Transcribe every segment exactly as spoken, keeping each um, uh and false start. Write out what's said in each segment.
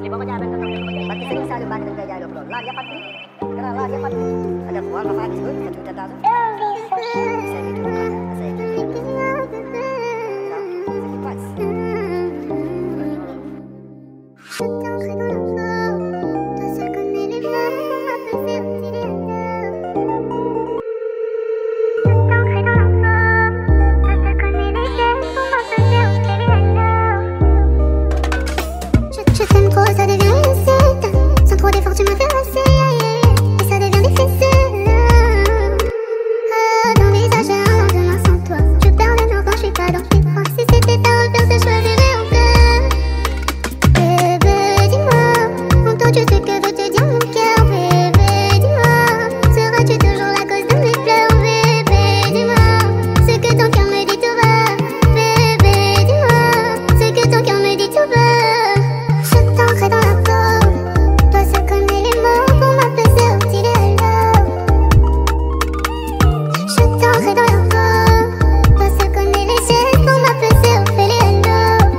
Lima ko jalan tentang Pati sering saya bagi dengan gaya lo. Lah dia pati. Karena lah dia pati. Ada buah apa habis pun satu juta tahu. Saya gitu. Saya gitu. Pas. Je t'aime trop, ça devient une secte. Sans trop d'efforts, tu me fais passer. Et ça devient difficile. Ah, d'envisager un lendemain sans toi. Je perds le nord quand je suis pas dans tes bras. Si c'était à refaire, je choisirais encore. Bébé, dis-moi, entends-tu ce que veut te dire mon cœur? Bébé, dis-moi, seras-tu toujours la cause de mes pleurs? Bébé, dis-moi, ce que ton cœur me dit tout bas. Bébé, dis-moi, ce que ton cœur me dit tout bas. Je t'entrerai dans la peau. Toi seul connais les mots pour m'apaiser au petit hello. Je t'entrerai dans la peau. Toi seul connais les gestes pour m'apaiser au petit hello.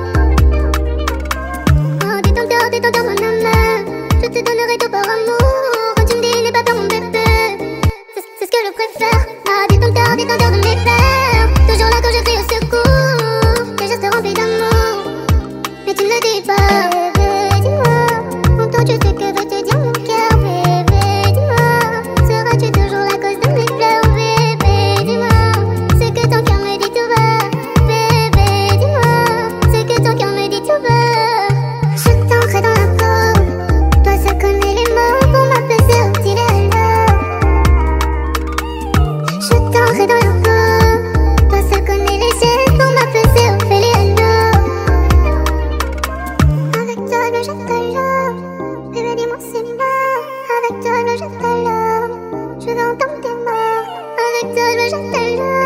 Oh, dis ton cœur, dis ton cœur, mon âme. Je te donnerai tout par amour. Quand tu me dis n'aie pas peur, mon bébé. C'est c'est ce que je préfère. Ah, dis ton cœur, dis ton cœur de mes pères. Toujours là quand je crie au secours. Tes gestes remplis d'amour. Mais tu ne le dis pas. Entends-tu ce que veut te dire mon cœur? Bébé, dis-moi, seras-tu toujours la cause de mes pleurs? Bébé, dis-moi, ce que ton cœur me dit tout bas. Bébé, dis-moi, ce que ton cœur me dit tout bas. Je t'entrerai dans la peau. Toi seul connais les mots pour m'apaiser au petit hello. Je t'entrerai dans la peau. Toi seul connais les gestes pour m'apaiser au petit hello. Avec toi, je te love. Bébé, dis-moi c'est mort. Avec toi, je te love. Je veux entendre tes mots. Avec toi, je te love.